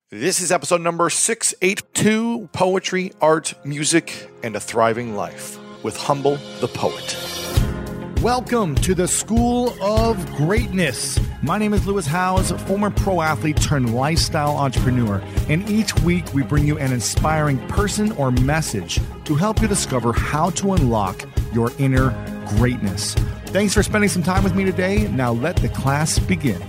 This is episode number 682, Poetry, Art, Music, and a Thriving Life with Humble the Poet. Welcome to the School of Greatness. My name is Lewis Howes, former pro athlete turned lifestyle entrepreneur, and each week we bring you an inspiring person or message to help you discover how to unlock your inner greatness. Thanks for spending some time with me today. Now let the class begin.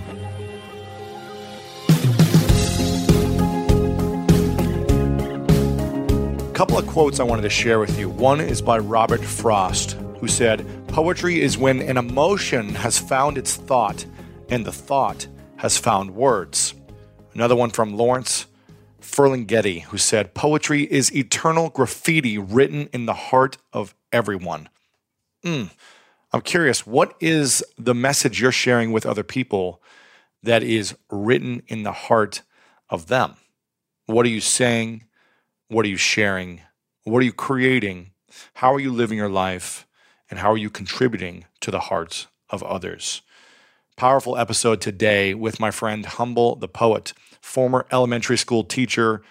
Couple of quotes I wanted to share with you. One is by Robert Frost, who said, "Poetry is when an emotion has found its thought and the thought has found words." Another one from Lawrence Ferlinghetti, who said, "Poetry is eternal graffiti written in the heart of everyone." I'm curious, what is the message you're sharing with other people that is written in the heart of them? What are you saying? What are you sharing? What are you creating? How are you living your life? And how are you contributing to the hearts of others? Powerful episode today with my friend Humble the Poet, former elementary school teacher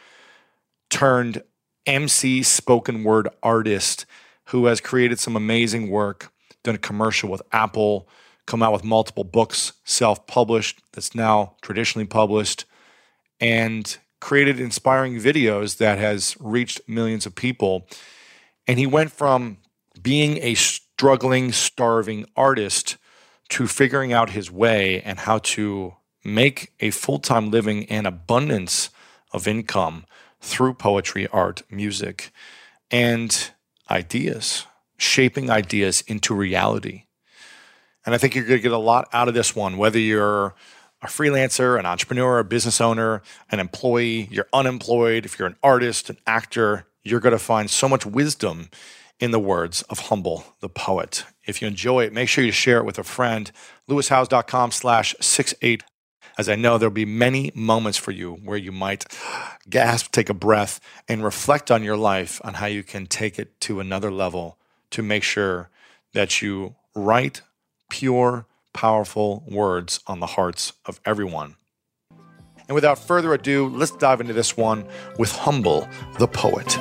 turned MC spoken word artist who has created some amazing work, done a commercial with Apple, come out with multiple books, self-published, that's now traditionally published, and created inspiring videos that has reached millions of people. And he went from being a struggling, starving artist to figuring out his way and how to make a full-time living and abundance of income through poetry, art, music, and ideas, shaping ideas into reality. And I think you're going to get a lot out of this one, whether you're a freelancer, an entrepreneur, a business owner, an employee, you're unemployed, if you're an artist, an actor, you're going to find so much wisdom in the words of Humble the Poet. If you enjoy it, make sure you share it with a friend. LewisHowes.com/68. As I know, there'll be many moments for you where you might gasp, take a breath, and reflect on your life, on how you can take it to another level to make sure that you write pure, powerful words on the hearts of everyone. And without further ado, let's dive into this one with Humble the Poet.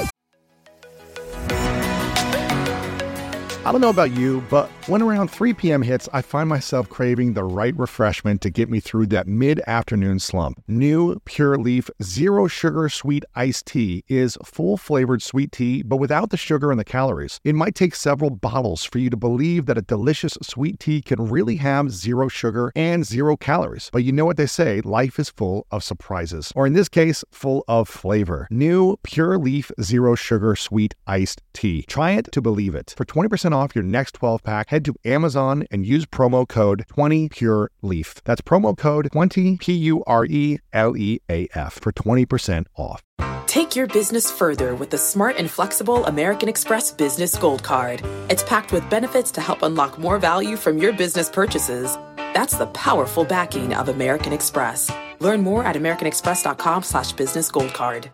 I don't know about you, but when around 3 p.m. hits, I find myself craving the right refreshment to get me through that mid-afternoon slump. New Pure Leaf Zero Sugar Sweet Iced Tea is full-flavored sweet tea, but without the sugar and the calories. It might take several bottles for you to believe that a delicious sweet tea can really have zero sugar and 0 calories. But you know what they say, life is full of surprises. Or in this case, full of flavor. New Pure Leaf Zero Sugar Sweet Iced Tea. Try it to believe it. For 20% off your next 12-pack, head to Amazon and use promo code 20PureLeaf. That's promo code 20PURELEAF for 20% off. Take your business further with the smart and flexible American Express Business Gold Card. It's packed with benefits to help unlock more value from your business purchases. That's the powerful backing of American Express. Learn more at americanexpress.com/businessgoldcard.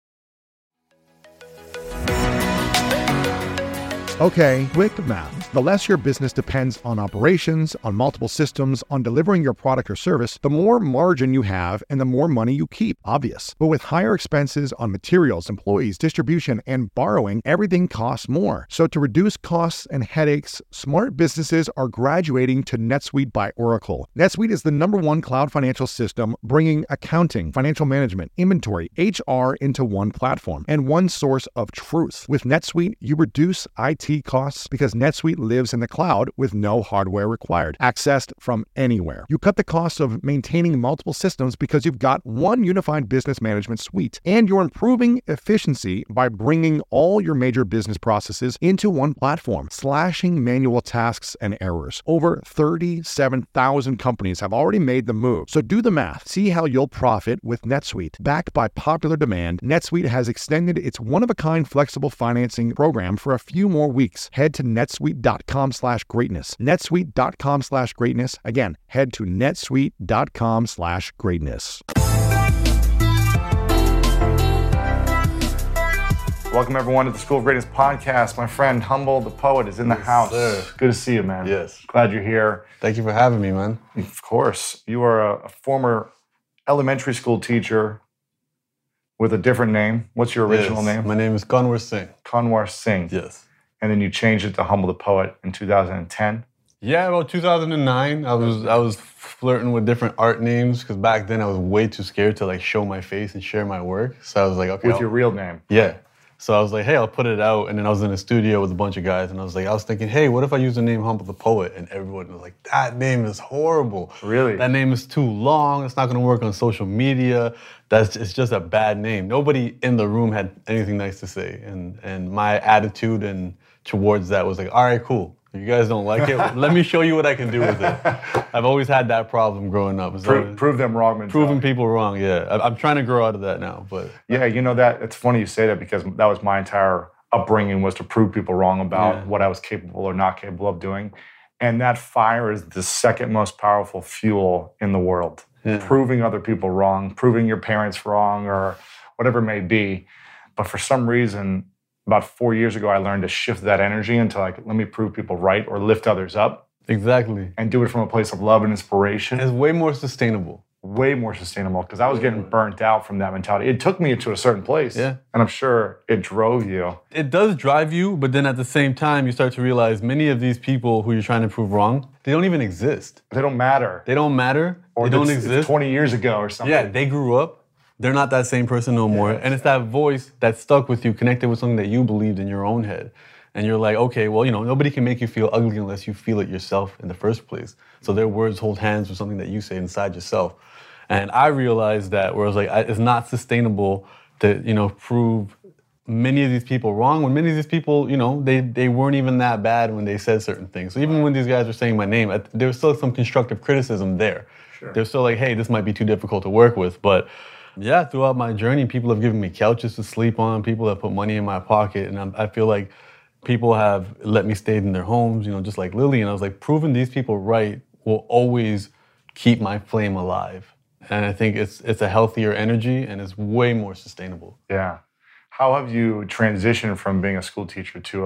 Okay, quick math. The less your business depends on operations, on multiple systems, on delivering your product or service, the more margin you have and the more money you keep. Obvious. But with higher expenses on materials, employees, distribution, and borrowing, everything costs more. So to reduce costs and headaches, smart businesses are graduating to NetSuite by Oracle. NetSuite is the #1 cloud financial system, bringing accounting, financial management, inventory, HR into one platform and one source of truth. With NetSuite, you reduce IT costs because NetSuite lives in the cloud with no hardware required, accessed from anywhere. You cut the cost of maintaining multiple systems because you've got one unified business management suite, and you're improving efficiency by bringing all your major business processes into one platform, slashing manual tasks and errors. Over 37,000 companies have already made the move. So do the math. See how you'll profit with NetSuite. Backed by popular demand, NetSuite has extended its one-of-a-kind flexible financing program for a few more weeks. Head to netsuite.com/greatness. netsuite.com/greatness. Again, head to netsuite.com/greatness. Welcome, everyone, to the School of Greatness podcast. My friend Humble the Poet is in the house. Sir. Good to see you, man. Yes. Glad you're here. Thank you for having me, man. Of course. You are a former elementary school teacher with a different name. What's your original name? My name is Kanwar Singh. Kanwar Singh. Yes. And then you changed it to Humble the Poet in 2010. Yeah, about 2009, I was flirting with different art names because back then I was way too scared to like show my face and share my work. So I was like, okay. With your real name? Yeah. So I was like, hey, I'll put it out. And then I was in a studio with a bunch of guys and I was thinking, hey, what if I use the name Humble the Poet? And everyone was like, that name is horrible. Really? That name is too long. It's not going to work on social media. It's just a bad name. Nobody in the room had anything nice to say. And my attitude and towards that was like, all right, cool. If you guys don't like it, let me show you what I can do with it. I've always had that problem growing up. Prove them wrong mentality. Proving people wrong, yeah. I'm trying to grow out of that now. But yeah, you know that it's funny you say that because that was my entire upbringing was to prove people wrong about what I was capable or not capable of doing. And that fire is the second most powerful fuel in the world. Yeah. Proving other people wrong, proving your parents wrong or whatever it may be. But for some reason, about 4 years ago, I learned to shift that energy into like, let me prove people right or lift others up. Exactly. And do it from a place of love and inspiration. It's way more sustainable. Way more sustainable because I was getting burnt out from that mentality. It took me to a certain place. Yeah. And I'm sure it drove you. It does drive you, but then at the same time, you start to realize many of these people who you're trying to prove wrong, they don't even exist. They don't matter. They don't matter. Or they don't exist. 20 years ago or something. Yeah, they grew up. They're not that same person no more. And it's that voice that stuck with you, connected with something that you believed in your own head. And you're like, okay, well, nobody can make you feel ugly unless you feel it yourself in the first place. So their words hold hands with something that you say inside yourself. And I realized that where I was like, it's not sustainable to, prove many of these people wrong when many of these people, they weren't even that bad when they said certain things. So even when these guys were saying my name, there was still some constructive criticism there. Sure. They're still like, hey, this might be too difficult to work with. But yeah, throughout my journey, people have given me couches to sleep on. People have put money in my pocket. And I feel like people have let me stay in their homes, just like Lily. And I was like, proving these people right will always keep my flame alive. And I think it's a healthier energy and it's way more sustainable. Yeah. How have you transitioned from being a school teacher to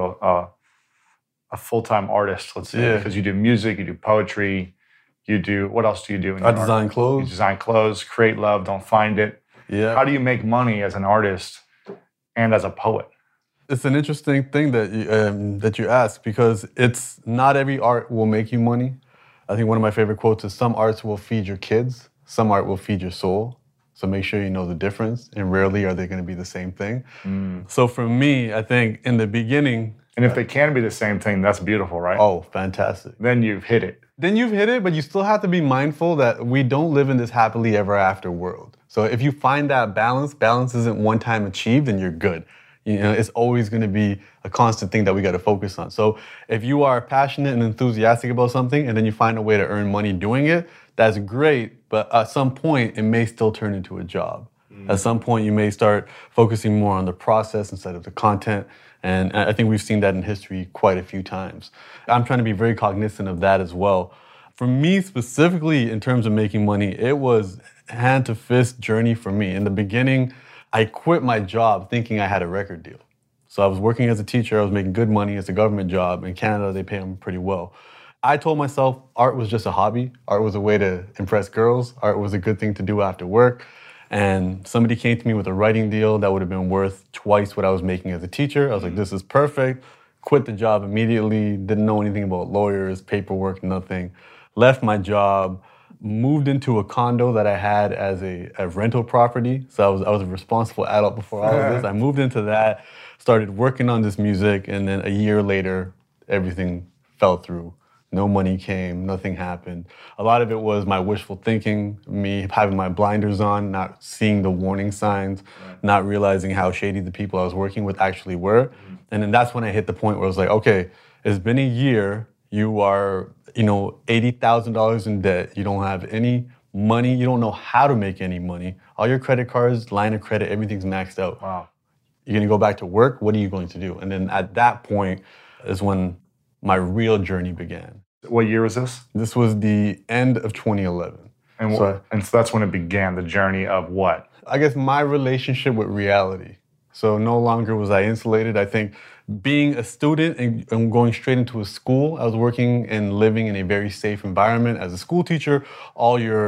a full-time artist, let's say? Yeah. Because you do music, you do poetry, what else do you do? I design clothes. You design clothes, create love, don't find it. Yeah. How do you make money as an artist and as a poet? It's an interesting thing that you ask because it's not every art will make you money. I think one of my favorite quotes is some arts will feed your kids, some art will feed your soul. So make sure you know the difference, and rarely are they going to be the same thing. So for me, I think in the beginning... And if they can be the same thing, that's beautiful, right? Oh, fantastic. Then you've hit it. But you still have to be mindful that we don't live in this happily ever after world. So if you find that balance isn't one time achieved, then you're good. It's always going to be a constant thing that we got to focus on. So if you are passionate and enthusiastic about something and then you find a way to earn money doing it, that's great. But at some point, it may still turn into a job. At some point, you may start focusing more on the process instead of the content. And I think we've seen that in history quite a few times. I'm trying to be very cognizant of that as well. For me specifically, in terms of making money, it was hand to fist journey for me. In the beginning, I quit my job thinking I had a record deal. So I was working as a teacher, I was making good money. It's a government job. In Canada, they pay them pretty well. I told myself art was just a hobby. Art was a way to impress girls. Art was a good thing to do after work. And somebody came to me with a writing deal that would have been worth twice what I was making as a teacher. I was like, this is perfect. Quit the job immediately. Didn't know anything about lawyers, paperwork, nothing. Left my job, moved into a condo that I had as a rental property. So I was a responsible adult before all of this. I moved into that, started working on this music, and then a year later, everything fell through. No money came, nothing happened. A lot of it was my wishful thinking, me having my blinders on, not seeing the warning signs, not realizing how shady the people I was working with actually were. And then that's when I hit the point where I was like, okay, it's been a year, you are, $80,000 in debt, you don't have any money, you don't know how to make any money. All your credit cards, line of credit, everything's maxed out. Wow. You're gonna go back to work, what are you going to do? And then at that point is when my real journey began. What year was this? This was the end of 2011. And so that's when it began, the journey of what? I guess my relationship with reality. So no longer was I insulated. I think being a student and going straight into a school, I was working and living in a very safe environment. As a school teacher, all your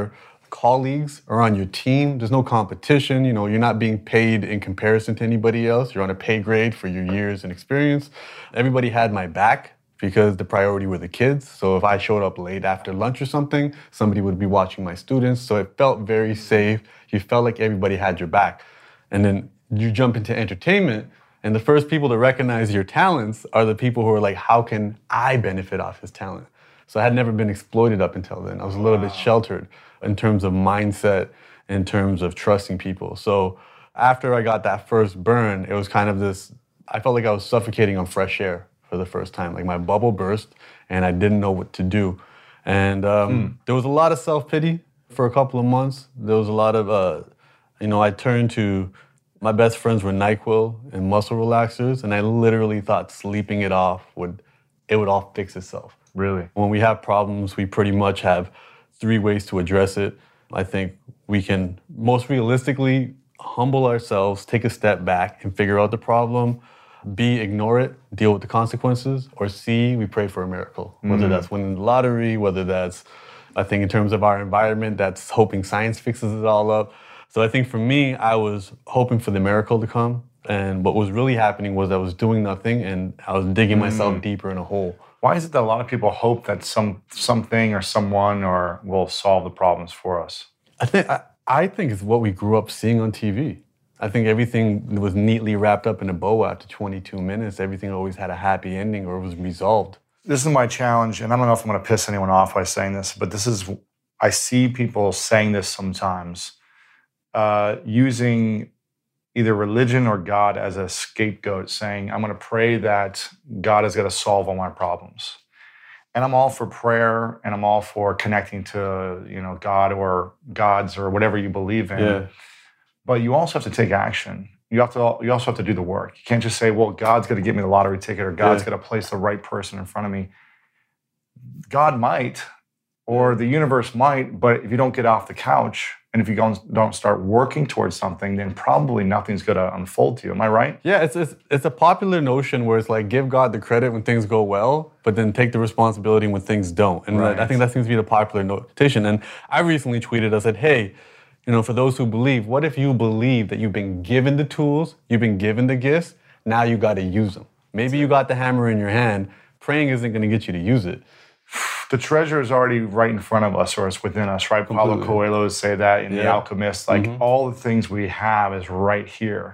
colleagues are on your team. There's no competition. You know, you're not being paid in comparison to anybody else. You're on a pay grade for your years and experience. Everybody had my back because the priority were the kids. So if I showed up late after lunch or something, somebody would be watching my students. So it felt very safe. You felt like everybody had your back. And then you jump into entertainment, and the first people to recognize your talents are the people who are like, how can I benefit off his talent? So I had never been exploited up until then. I was a little bit sheltered in terms of mindset, in terms of trusting people. So after I got that first burn, it was kind of this, I felt like I was suffocating on fresh air for the first time. Like my bubble burst and I didn't know what to do. And there was a lot of self-pity for a couple of months. There was a lot of, I turned to, my best friends were NyQuil and muscle relaxers, and I literally thought sleeping it off would all fix itself. Really? When we have problems, we pretty much have 3 ways to address it. I think we can most realistically humble ourselves, take a step back and figure out the problem. B, ignore it, deal with the consequences. Or C, we pray for a miracle. Whether that's winning the lottery, whether that's, I think in terms of our environment, that's hoping science fixes it all up. So I think for me, I was hoping for the miracle to come. And what was really happening was I was doing nothing and I was digging myself deeper in a hole. Why is it that a lot of people hope that something or someone will solve the problems for us? I think it's what we grew up seeing on TV. I think everything was neatly wrapped up in a bow after 22 minutes. Everything always had a happy ending or was resolved. This is my challenge, and I don't know if I'm going to piss anyone off by saying this, but I see people saying this sometimes, using either religion or God as a scapegoat, saying, I'm going to pray that God is going to solve all my problems. And I'm all for prayer, and I'm all for connecting to, God or gods or whatever you believe in. Yeah. But you also have to take action. You also have to do the work. You can't just say, well, God's going to give me the lottery ticket or God's going to place the right person in front of me. God might, or the universe might, but if you don't get off the couch and if you don't start working towards something, then probably nothing's going to unfold to you. Am I right? Yeah, it's a popular notion where it's like give God the credit when things go well, but then take the responsibility when things don't. And I think that seems to be the popular notation. And I recently tweeted, I said, hey, for those who believe, what if you believe that you've been given the tools, you've been given the gifts, now you got to use them. Maybe you got the hammer in your hand. Praying isn't going to get you to use it. The treasure is already right in front of us, or it's within us, right? Paulo Coelho say that in The Alchemist. Like all the things we have is right here.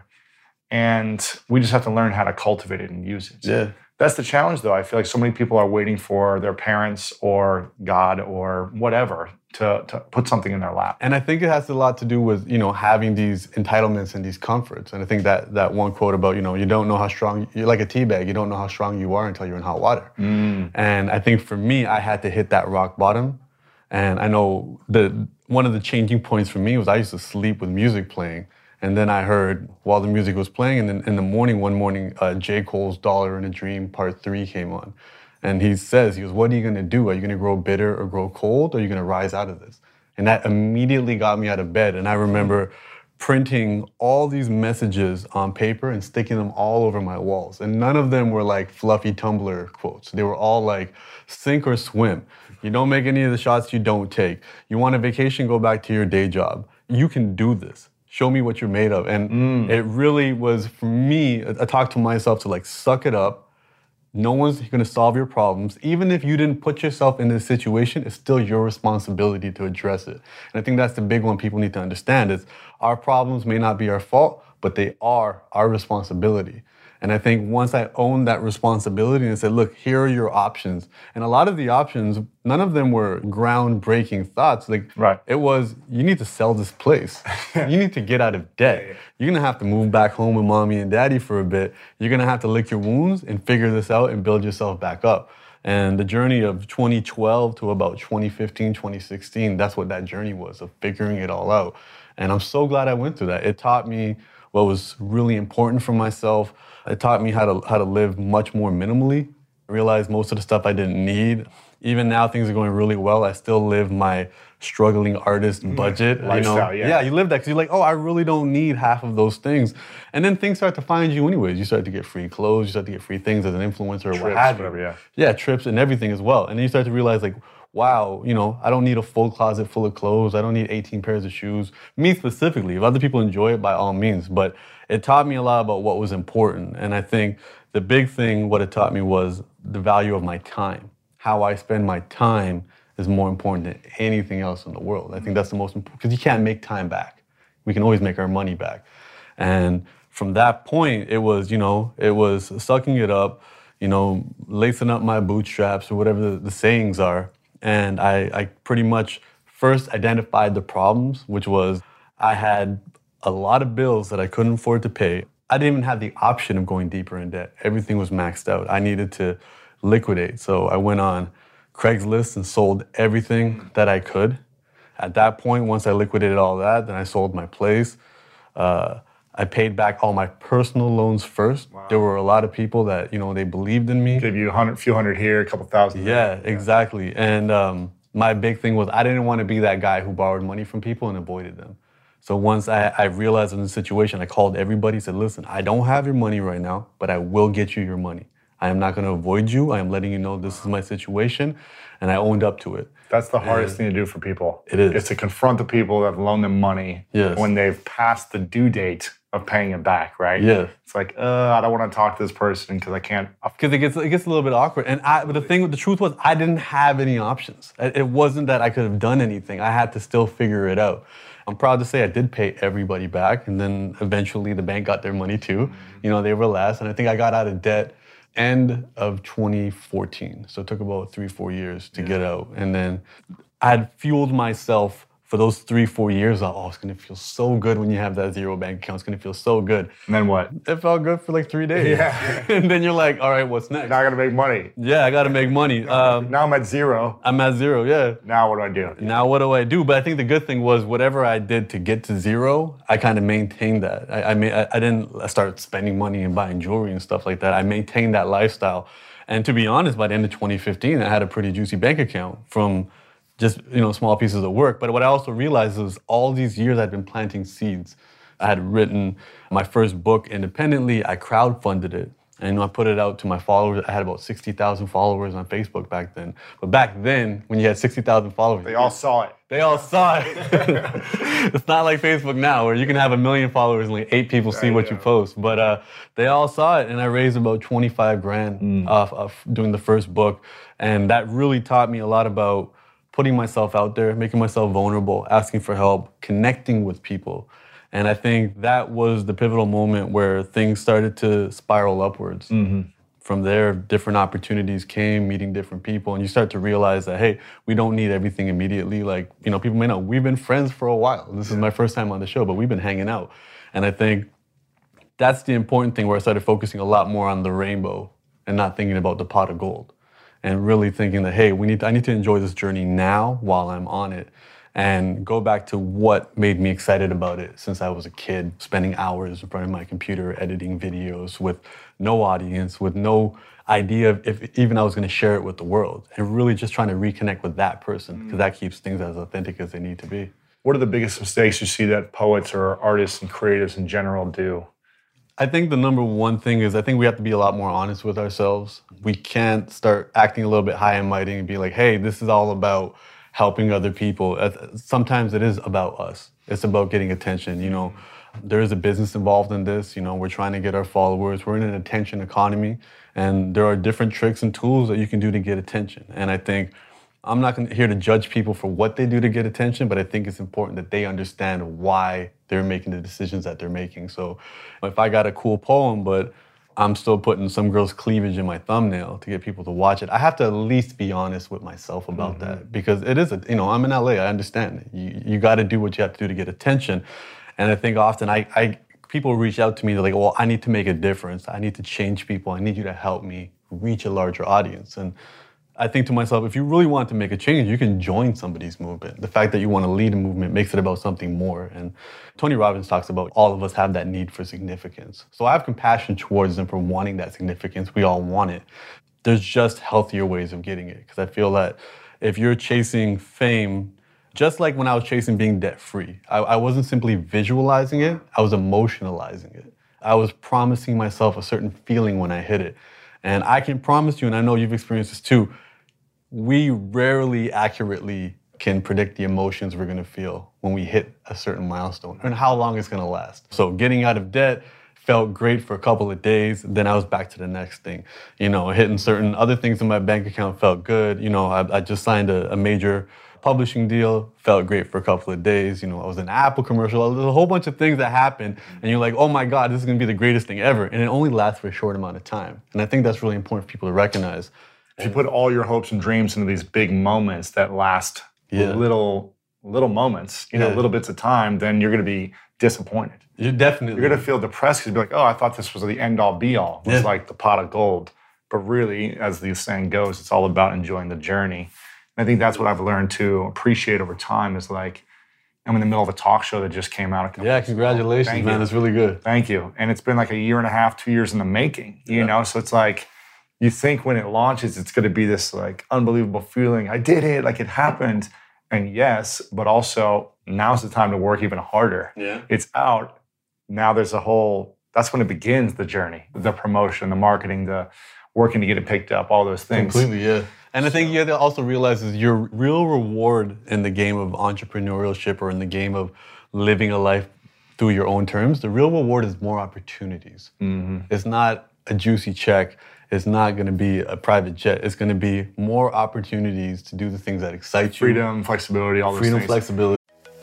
And we just have to learn how to cultivate it and use it. Yeah. That's the challenge, though. I feel like so many people are waiting for their parents or God or whatever to put something in their lap. And I think it has a lot to do with, having these entitlements and these comforts. And I think that one quote about, you don't know how strong, you're like a tea bag, you don't know how strong you are until you're in hot water. And I think for me, I had to hit that rock bottom. And I know one of the changing points for me was I used to sleep with music playing. And then I heard while the music was playing, and then in the morning, one morning, J. Cole's Dollar in a Dream Part 3 came on. And he goes, what are you going to do? Are you going to grow bitter or grow cold? Or are you going to rise out of this? And that immediately got me out of bed. And I remember printing all these messages on paper and sticking them all over my walls. And none of them were like fluffy Tumblr quotes. They were all like, sink or swim. You don't make any of the shots you don't take. You want a vacation, go back to your day job. You can do this. Show me what you're made of. And it really was, for me, a talk to myself to like, suck it up. No one's going to solve your problems. Even if you didn't put yourself in this situation, it's still your responsibility to address it. And I think that's the big one people need to understand is our problems may not be our fault, but they are our responsibility. And I think once I owned that responsibility and said, look, here are your options. And a lot of the options, none of them were groundbreaking thoughts. It was, you need to sell this place. You need to get out of debt. You're going to have to move back home with mommy and daddy for a bit. You're going to have to lick your wounds and figure this out and build yourself back up. And the journey of 2012 to about 2015, 2016, that's what that journey was, of figuring it all out. And I'm so glad I went through that. It taught me what was really important for myself. It taught me how to live much more minimally. I realized most of the stuff I didn't need. Even now, things are going really well. I still live my struggling artist budget. Lifestyle, Yeah, you live that because you're like, oh, I really don't need half of those things. And then things start to find you anyways. You start to get free clothes. You start to get free things as an influencer or what have you. Whatever, Yeah, trips and everything as well. And then you start to realize, like, wow, I don't need a full closet full of clothes. I don't need 18 pairs of shoes. Me specifically. If other people enjoy it, by all means. But it taught me a lot about what was important. And I think the big thing, what it taught me was the value of my time. How I spend my time is more important than anything else in the world. I think that's the most important, because you can't make time back. We can always make our money back. And from that point, it was sucking it up, lacing up my bootstraps or whatever the sayings are. And I pretty much first identified the problems, which was I had a lot of bills that I couldn't afford to pay. I didn't even have the option of going deeper in debt. Everything was maxed out. I needed to liquidate. So I went on Craigslist and sold everything that I could. At that point, once I liquidated all that, then I sold my place. I paid back all my personal loans first. Wow. There were a lot of people that, they believed in me. Gave you a few hundred here, a couple thousand there. Yeah, exactly. And my big thing was I didn't want to be that guy who borrowed money from people and avoided them. So once I realized in the situation, I called everybody, said, listen, I don't have your money right now, but I will get you your money. I am not going to avoid you. I am letting you know this is my situation. And I owned up to it. That's the hardest thing to do for people. It is. It's to confront the people that have loaned them money when they've passed the due date of paying it back, right? Yeah. It's like, I don't want to talk to this person because I can't. Because it gets a little bit awkward. And but the truth was, I didn't have any options. It wasn't that I could have done anything. I had to still figure it out. I'm proud to say I did pay everybody back. And then eventually the bank got their money too. They were last. And I think I got out of debt end of 2014. So it took about 3-4 years to get out. And then I had fueled myself for those 3-4 years. It's going to feel so good when you have that zero bank account. It's going to feel so good. And then what? It felt good for like 3 days. Yeah. And then you're like, all right, what's next? Now I got to make money. Yeah, I got to make money. Now I'm at zero. I'm at zero, yeah. Now what do I do? Now what do I do? But I think the good thing was whatever I did to get to zero, I kind of maintained that. I didn't start spending money and buying jewelry and stuff like that. I maintained that lifestyle. And to be honest, by the end of 2015, I had a pretty juicy bank account from just, small pieces of work. But what I also realized is all these years I'd been planting seeds. I had written my first book independently. I crowdfunded it. And I put it out to my followers. I had about 60,000 followers on Facebook back then. But back then, when you had 60,000 followers, they all saw it. They all saw it. It's not like Facebook now, where you can have 1 million followers and like 8 people see what you post. But they all saw it, and I raised about 25 grand off doing the first book. And that really taught me a lot about putting myself out there, making myself vulnerable, asking for help, connecting with people. And I think that was the pivotal moment where things started to spiral upwards. Mm-hmm. From there, different opportunities came, meeting different people, and you start to realize that, hey, we don't need everything immediately. Like, people may know, we've been friends for a while. This is my first time on the show, but we've been hanging out. And I think that's the important thing where I started focusing a lot more on the rainbow and not thinking about the pot of gold. And really thinking that, hey, I need to enjoy this journey now while I'm on it. And go back to what made me excited about it since I was a kid, spending hours in front of my computer, editing videos with no audience, with no idea if even I was going to share it with the world, and really just trying to reconnect with that person, because that keeps things as authentic as they need to be. What are the biggest mistakes you see that poets or artists and creatives in general do? I think the number one thing is I think we have to be a lot more honest with ourselves. We can't start acting a little bit high and mighty and be like, hey, this is all about helping other people. Sometimes it is about us. It's about getting attention. There is a business involved in this. We're trying to get our followers. We're in an attention economy, and there are different tricks and tools that you can do to get attention. And I think I'm not here to judge people for what they do to get attention, but I think it's important that they understand why they're making the decisions that they're making. So if I got a cool poem, but I'm still putting some girl's cleavage in my thumbnail to get people to watch it, I have to at least be honest with myself about that, because it is I'm in LA, I understand. You got to do what you have to do to get attention. And I think often people reach out to me, they're like, well, I need to make a difference. I need to change people. I need you to help me reach a larger audience. And I think to myself, if you really want to make a change, you can join somebody's movement. The fact that you want to lead a movement makes it about something more. And Tony Robbins talks about all of us have that need for significance. So I have compassion towards them for wanting that significance. We all want it. There's just healthier ways of getting it. Because I feel that if you're chasing fame, just like when I was chasing being debt-free, I wasn't simply visualizing it, I was emotionalizing it. I was promising myself a certain feeling when I hit it. And I can promise you, and I know you've experienced this too, we rarely accurately can predict the emotions we're going to feel when we hit a certain milestone and how long it's going to last. So getting out of debt felt great for a couple of days. Then I was back to the next thing. Hitting certain other things in my bank account felt good. I just signed a major publishing deal, felt great for a couple of days. I was in an Apple commercial. There's a whole bunch of things that happen, and you're like, oh my God, this is going to be the greatest thing ever. And it only lasts for a short amount of time. And I think that's really important for people to recognize. If you put all your hopes and dreams into these big moments that last little moments, little bits of time, then you're going to be disappointed. You're going to feel depressed because you'll be like, oh, I thought this was the end all be all. It's like the pot of gold. But really, as the saying goes, it's all about enjoying the journey. And I think that's what I've learned to appreciate over time is like, I'm in the middle of a talk show that just came out a couple weeks congratulations, ago. man. It's really good. Thank you. And it's been like a year and a half, 2 years in the making, you know? So it's like, you think when it launches, it's going to be this like unbelievable feeling. I did it, like it happened. And yes, but also now's the time to work even harder. Yeah. It's out. Now there's that's when it begins, the journey, the promotion, the marketing, the working to get it picked up, all those things. Completely, yeah. And I think you have to also realize is your real reward in the game of entrepreneurship or in the game of living a life through your own terms, the real reward is more opportunities. Mm-hmm. It's not a juicy check. It's not going to be a private jet. It's going to be more opportunities to do the things that excite you. Freedom, flexibility, all those things. Freedom, flexibility.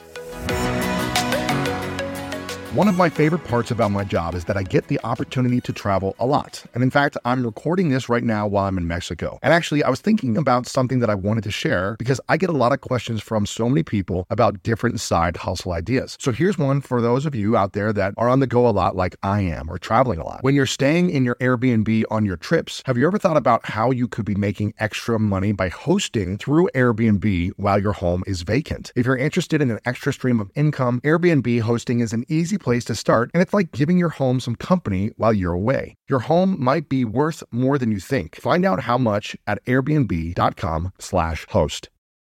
One of my favorite parts about my job is that I get the opportunity to travel a lot. And in fact, I'm recording this right now while I'm in Mexico. And actually, I was thinking about something that I wanted to share because I get a lot of questions from so many people about different side hustle ideas. So here's one for those of you out there that are on the go a lot like I am or traveling a lot. When you're staying in your Airbnb on your trips, have you ever thought about how you could be making extra money by hosting through Airbnb while your home is vacant? If you're interested in an extra stream of income, Airbnb hosting is an easy place to start, and it's like giving your home some company while you're away. Your home might be worth more than you think. Find out how much at airbnb.com/host.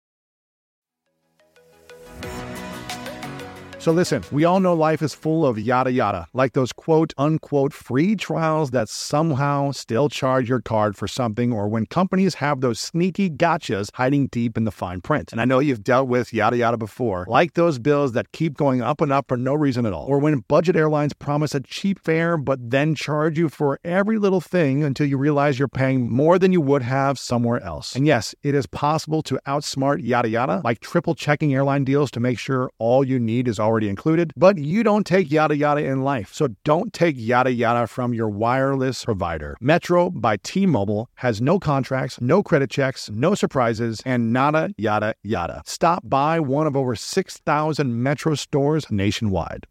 So listen, we all know life is full of yada yada, like those quote unquote free trials that somehow still charge your card for something, or when companies have those sneaky gotchas hiding deep in the fine print. And I know you've dealt with yada yada before, like those bills that keep going up and up for no reason at all, or when budget airlines promise a cheap fare but then charge you for every little thing until you realize you're paying more than you would have somewhere else. And yes, it is possible to outsmart yada yada, like triple checking airline deals to make sure all you need is already included, but you don't take yada yada in life. So don't take yada yada from your wireless provider. Metro by T-Mobile has no contracts, no credit checks, no surprises, and nada yada yada. Stop by one of over 6,000 Metro stores nationwide.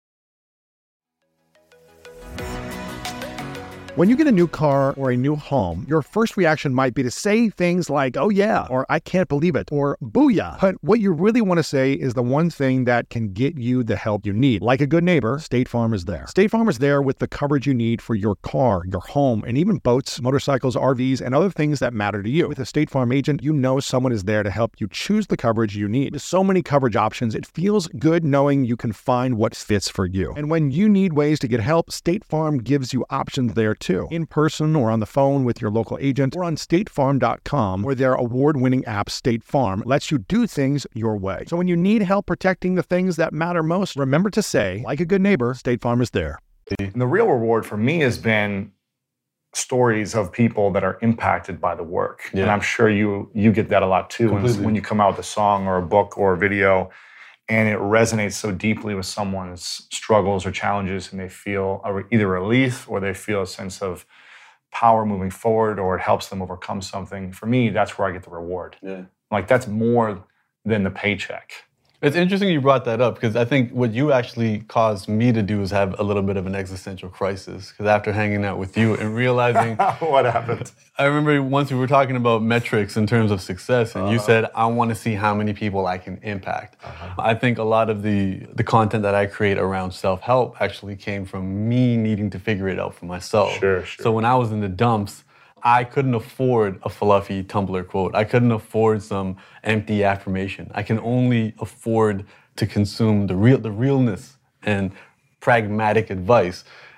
When you get a new car or a new home, your first reaction might be to say things like, oh yeah, or I can't believe it, or booyah. But what you really want to say is the one thing that can get you the help you need. Like a good neighbor, State Farm is there. State Farm is there with the coverage you need for your car, your home, and even boats, motorcycles, RVs, and other things that matter to you. With a State Farm agent, you know someone is there to help you choose the coverage you need. With so many coverage options, it feels good knowing you can find what fits for you. And when you need ways to get help, State Farm gives you options there too. In person or on the phone with your local agent or on statefarm.com, where their award-winning app State Farm lets you do things your way. So when you need help protecting the things that matter most, remember to say, like a good neighbor, State Farm is there. And the real reward for me has been stories of people that are impacted by the work. Yeah. And I'm sure you get that a lot too when you come out with a song or a book or a video and it resonates so deeply with someone's struggles or challenges, and they feel either relief or they feel a sense of power moving forward, or it helps them overcome something. For me, that's where I get the reward. Yeah. Like that's more than the paycheck. It's interesting you brought that up, because I think what you actually caused me to do is have a little bit of an existential crisis. Because after hanging out with you and realizing... What happened? I remember once we were talking about metrics in terms of success, and you said, I want to see how many people I can impact. I think a lot of the content that I create around self-help actually came from me needing to figure it out for myself. Sure. So when I was in the dumps, I couldn't afford a fluffy Tumblr quote. I couldn't afford some empty affirmation. I can only afford to consume the realness and pragmatic advice.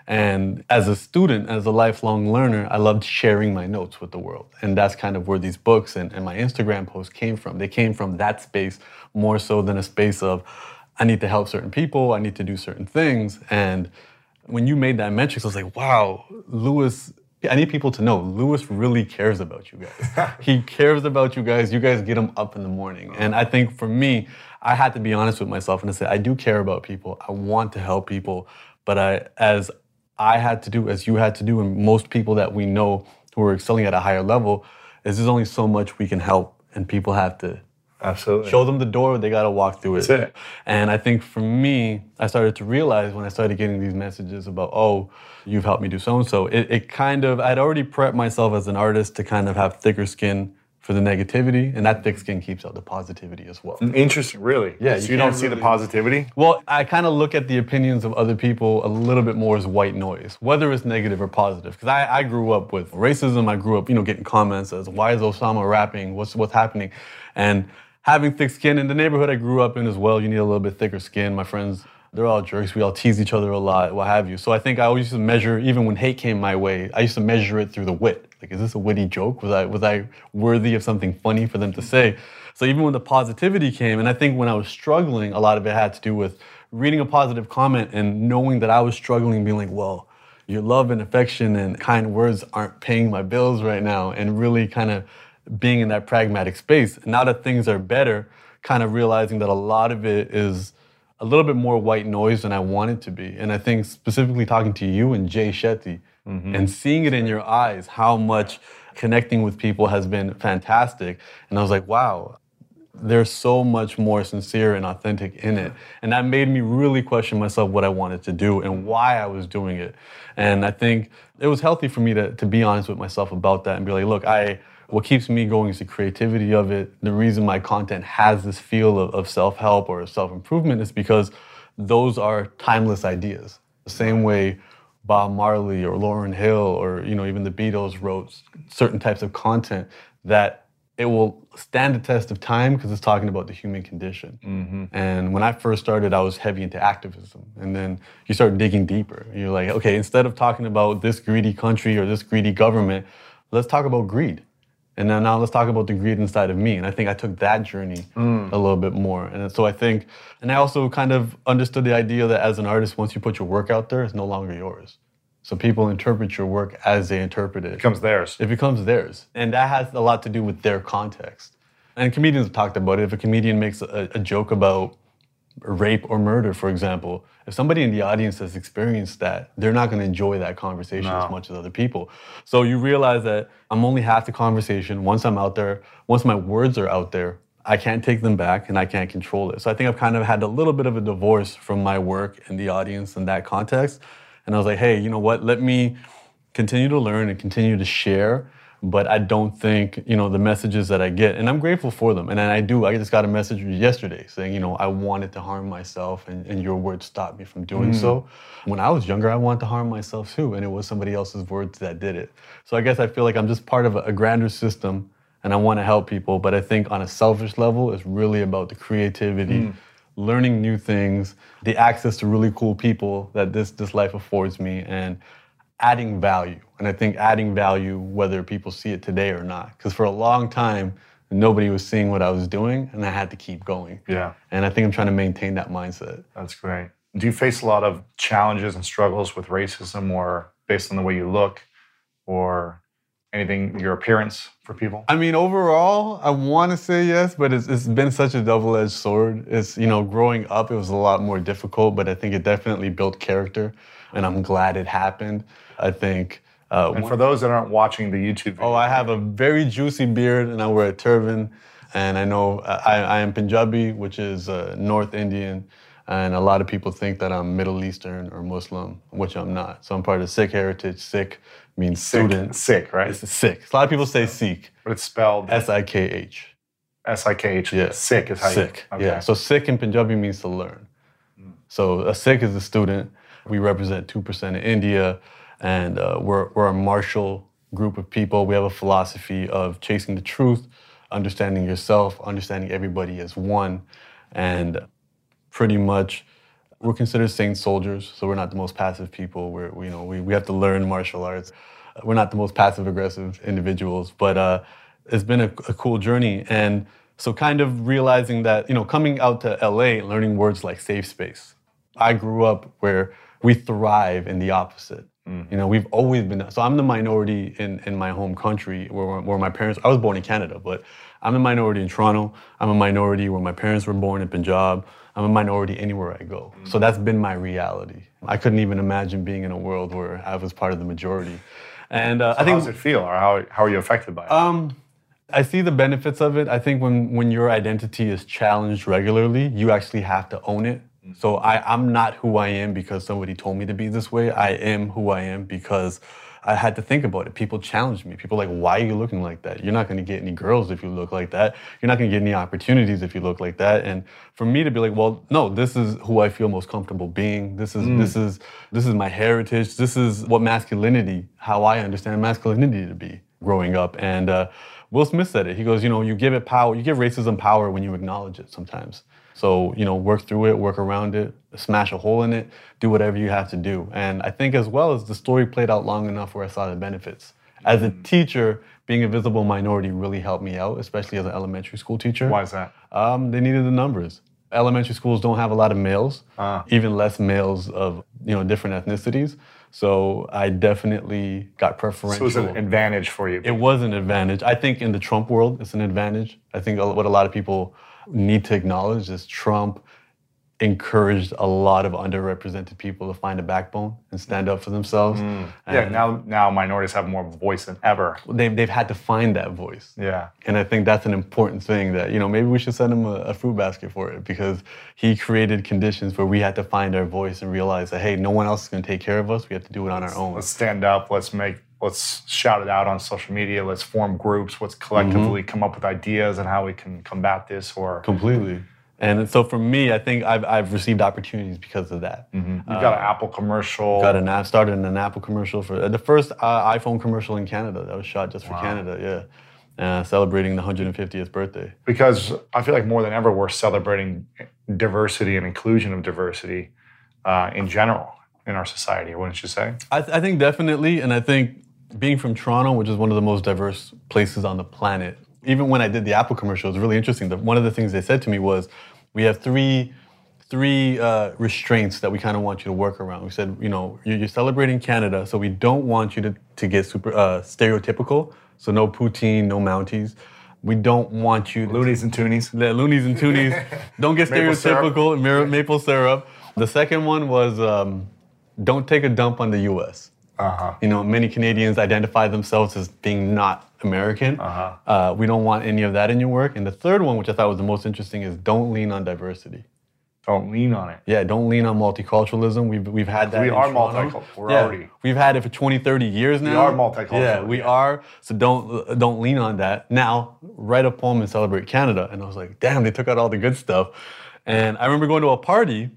And as a student, as a lifelong learner, I loved sharing my notes with the world. And that's kind of where these books and my Instagram posts came from. They came from that space more so than a space of, I need to help certain people, I need to do certain things. And when you made that mention, I was like, wow, Louis, I need people to know, Louis really cares about you guys. He cares about you guys get him up in the morning. And I think for me, I had to be honest with myself and say, I do care about people, I want to help people, but as had to do, as you had to do, and most people that we know who are excelling at a higher level, is there's only so much we can help, and people have to absolutely show them the door, they got to walk through it. That's it. And I think for me, I started to realize when I started getting these messages about, oh, you've helped me do so-and-so, it kind of, I'd already prepped myself as an artist to kind of have thicker skin for the negativity, and that thick skin keeps out the positivity as well. Interesting, really? Yeah. So you don't see the positivity? Well, I kind of look at the opinions of other people a little bit more as white noise, whether it's negative or positive. Because I grew up with racism. I grew up, getting comments as, why is Osama rapping? What's happening? And having thick skin in the neighborhood I grew up in as well, you need a little bit thicker skin. My friends, they're all jerks. We all tease each other a lot, what have you. So I think I always used to measure, even when hate came my way, I used to measure it through the wit. Like, is this a witty joke? Was I worthy of something funny for them to say? So even when the positivity came, and I think when I was struggling, a lot of it had to do with reading a positive comment and knowing that I was struggling, being like, well, your love and affection and kind words aren't paying my bills right now, and really kind of being in that pragmatic space. And now that things are better, kind of realizing that a lot of it is a little bit more white noise than I want it to be. And I think specifically talking to you and Jay Shetty, and seeing it in your eyes, how much connecting with people has been fantastic. And I was like, wow, there's so much more sincere and authentic in it. And that made me really question myself what I wanted to do and why I was doing it. And I think it was healthy for me to be honest with myself about that and be like, look, what keeps me going is the creativity of it. The reason my content has this feel of self-help or self-improvement is because those are timeless ideas. The same way Bob Marley or Lauryn Hill or even the Beatles wrote certain types of content that it will stand the test of time because it's talking about the human condition. And when I first started, I was heavy into activism. And then you start digging deeper. You're like, okay, instead of talking about this greedy country or this greedy government, let's talk about greed. And then now let's talk about the greed inside of me. And I think I took that journey a little bit more. And so I think, and I also kind of understood the idea that as an artist, once you put your work out there, it's no longer yours. So people interpret your work as they interpret it. It becomes theirs. It becomes theirs. And that has a lot to do with their context. And comedians have talked about it. If a comedian makes a joke about rape or murder, for example, if somebody in the audience has experienced that, they're not going to enjoy that conversation as much as other people. So you realize that I'm only half the conversation. Once I'm out there, once my words are out there, I can't take them back and I can't control it. So I think I've kind of had a little bit of a divorce from my work and the audience in that context. And I was like, hey, you know what? Let me continue to learn and continue to share. But I don't think, the messages that I get, and I'm grateful for them. And I just got a message yesterday saying, I wanted to harm myself and your words stopped me from doing so. When I was younger, I wanted to harm myself too. And it was somebody else's words that did it. So I guess I feel like I'm just part of a grander system and I want to help people. But I think on a selfish level, it's really about the creativity, learning new things, the access to really cool people that this life affords me, and adding value. And I think adding value, whether people see it today or not. Because for a long time, nobody was seeing what I was doing, and I had to keep going. Yeah. And I think I'm trying to maintain that mindset. That's great. Do you face a lot of challenges and struggles with racism, or based on the way you look, or anything, your appearance for people? I mean, overall, I want to say yes, but it's been such a double-edged sword. It's, growing up, it was a lot more difficult, but I think it definitely built character, and I'm glad it happened. I think... and for those that aren't watching the YouTube video... Oh, I have a very juicy beard, and I wear a turban, and I know I am Punjabi, which is North Indian, and a lot of people think that I'm Middle Eastern or Muslim, which I'm not. So I'm part of Sikh heritage. Sikh means student. Sikh, right? It's Sikh. A lot of people say Sikh. But it's spelled... S-I-K-H. S-I-K-H. Yeah. Sikh is how Sikh. Okay. Yeah. So Sikh in Punjabi means to learn. So a Sikh is a student. We represent 2% of India, and we're a martial group of people. We have a philosophy of chasing the truth, understanding yourself, understanding everybody as one, and pretty much We're considered saint soldiers, so we're not the most passive people. We have to learn martial arts. We're not the most passive-aggressive individuals, but it's been a cool journey. And so kind of realizing that, coming out to LA and learning words like safe space. I grew up where we thrive in the opposite. We've always been, so I'm the minority in my home country where my parents, I was born in Canada, but I'm a minority in Toronto. I'm a minority where my parents were born in Punjab. I'm a minority anywhere I go. So that's been my reality. I couldn't even imagine being in a world where I was part of the majority. And I think, how does it feel, or how are you affected by it? I see the benefits of it. I think when your identity is challenged regularly, you actually have to own it. So I'm not who I am because somebody told me to be this way. I am who I am because I had to think about it. People challenged me. People were like, why are you looking like that? You're not going to get any girls if you look like that. You're not going to get any opportunities if you look like that. And for me to be like, well, no, this is who I feel most comfortable being. This is my heritage. This is what masculinity, how I understand masculinity to be growing up. And Will Smith said it. He goes, you give it power. You give racism power when you acknowledge it sometimes. So, work through it, work around it, smash a hole in it, do whatever you have to do. And I think as well as the story played out long enough where I saw the benefits. As a teacher, being a visible minority really helped me out, especially as an elementary school teacher. Why is that? They needed the numbers. Elementary schools don't have a lot of males, even less males of, different ethnicities. So I definitely got preferential. So it was an advantage for you. It was an advantage. I think in the Trump world, it's an advantage. I think what a lot of people need to acknowledge is Trump encouraged a lot of underrepresented people to find a backbone and stand up for themselves. Yeah, now minorities have more voice than ever. They've had to find that voice. Yeah. And I think that's an important thing that, maybe we should send him a fruit basket for it because he created conditions where we had to find our voice and realize that, hey, no one else is going to take care of us. We have to do it on our own. Let's stand up. Let's shout it out on social media. Let's form groups. Let's collectively come up with ideas on how we can combat this. Completely. And so for me, I think I've received opportunities because of that. You got an Apple commercial. Started in an Apple commercial for the first iPhone commercial in Canada that was shot just for Canada. Yeah, celebrating the 150th birthday. Because I feel like more than ever we're celebrating diversity and inclusion of diversity in general in our society. Wouldn't you say? I think definitely, and I think being from Toronto, which is one of the most diverse places on the planet, even when I did the Apple commercial, it was really interesting. One of the things they said to me was, we have three restraints that we kind of want you to work around. We said, you're celebrating Canada, so we don't want you to get super stereotypical. So no poutine, no Mounties. We don't want you to... Loonies and Toonies. Loonies and Toonies. Don't get stereotypical, maple syrup. The second one was, don't take a dump on the U.S. Many Canadians identify themselves as being not American. We don't want any of that in your work. And the third one, which I thought was the most interesting, is don't lean on diversity. Don't lean on it. Yeah, don't lean on multiculturalism. We've had that. We are multicultural. We've had it for 20, 30 years now. We are multicultural. Yeah, we are. So don't lean on that. Now, write a poem and celebrate Canada. And I was like, damn, they took out all the good stuff. And I remember going to a party,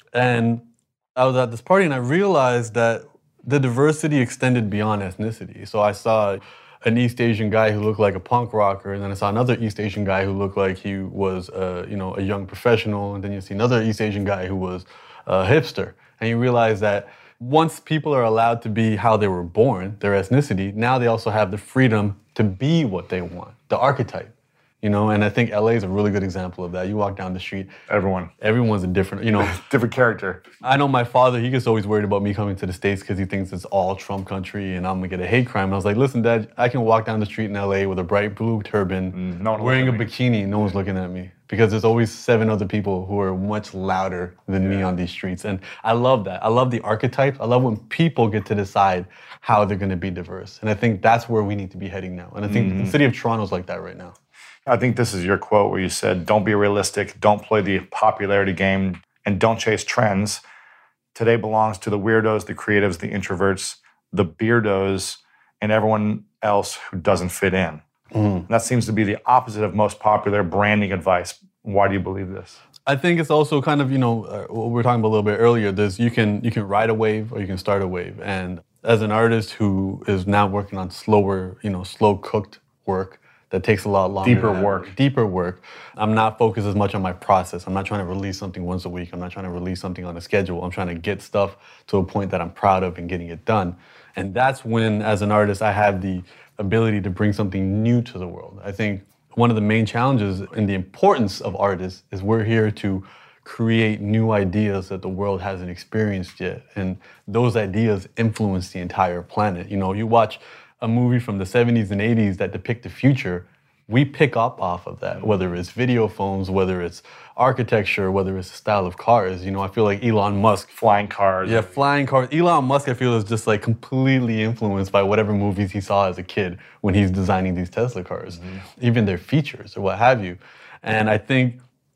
and I was at this party, and I realized that the diversity extended beyond ethnicity. So I saw an East Asian guy who looked like a punk rocker, and then I saw another East Asian guy who looked like he was, a young professional, and then you see another East Asian guy who was a hipster. And you realize that once people are allowed to be how they were born, their ethnicity, now they also have the freedom to be what they want, the archetype. And I think LA is a really good example of that. You walk down the street, everyone's a different, different character. I know my father, he gets always worried about me coming to the States because he thinks it's all Trump country and I'm gonna get a hate crime. And I was like, listen, Dad, I can walk down the street in LA with a bright blue turban, wearing a bikini, no one's looking at me. Because there's always 7 other people who are much louder than me on these streets. And I love that. I love the archetype. I love when people get to decide how they're gonna be diverse. And I think that's where we need to be heading now. And I think the city of Toronto's like that right now. I think this is your quote where you said, don't be realistic, don't play the popularity game, and don't chase trends. Today belongs to the weirdos, the creatives, the introverts, the beardos, and everyone else who doesn't fit in. And that seems to be the opposite of most popular branding advice. Why do you believe this? I think it's also kind of, what we were talking about a little bit earlier, you can ride a wave or you can start a wave. And as an artist who is now working on slower, slow cooked work, that takes a lot longer. Deeper work. I'm not focused as much on my process. I'm not trying to release something once a week. I'm not trying to release something on a schedule. I'm trying to get stuff to a point that I'm proud of and getting it done. And that's when, as an artist, I have the ability to bring something new to the world. I think one of the main challenges and the importance of artists is we're here to create new ideas that the world hasn't experienced yet. And those ideas influence the entire planet. You know, you watch a movie from the 70s and 80s that depict the future, we pick up off of that, whether it's video phones, whether it's architecture, whether it's the style of cars. You know, I feel like Elon Musk. Flying cars. Yeah, flying cars. Elon Musk, I feel, is just like completely influenced by whatever movies he saw as a kid when he's designing these Tesla cars, even their features or what have you. And I think